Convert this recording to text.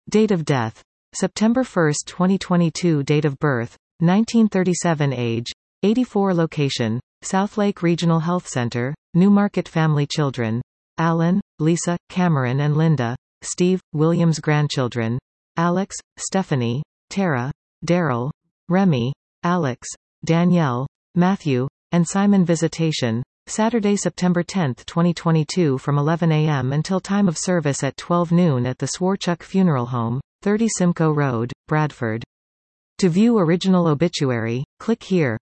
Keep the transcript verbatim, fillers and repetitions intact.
Date of death: September first, twenty twenty-two. Date of birth: nineteen thirty-seven. Age: eighty-four. Location: Southlake Regional Health Center, Newmarket. Family: children: Alan, Lisa, Cameron and Linda. Steve, Williams. Grandchildren: Alex, Stephanie, Tara, Daryl, Remy, Alex, Danielle, Matthew, and Simon. Visitation: Saturday, September tenth, twenty twenty-two from eleven a m until time of service at twelve noon at the Swarchuk Funeral Home, thirty Simcoe Road, Bradford. To view original obituary, click here.